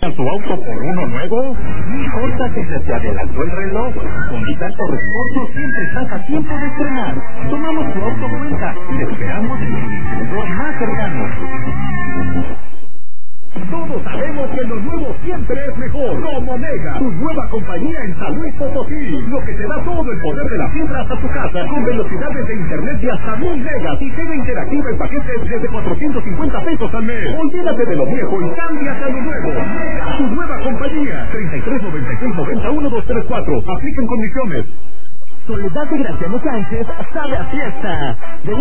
¿A su auto por uno nuevo? No importa que se te adelantó el reloj. Con Vital Reporto siempre estás a tiempo de estrenar. Tomamos tu auto cuenta y te esperamos en tu distribuidor más cercano. Todos sabemos que lo nuevo siempre es mejor. Como Mega, tu nueva compañía en San Luis Potosí. Lo que te da todo el poder de la fibra hasta tu casa, con velocidades de internet de hasta 1000 megas y TV interactiva en paquetes desde 450 pesos al mes. Olvídate de lo viejo y cámbiate a lo nuevo. Mega, tu nueva compañía. 33 96 90 1234. Apliquen condiciones. Soledad de Graciano Sánchez sabe a fiesta.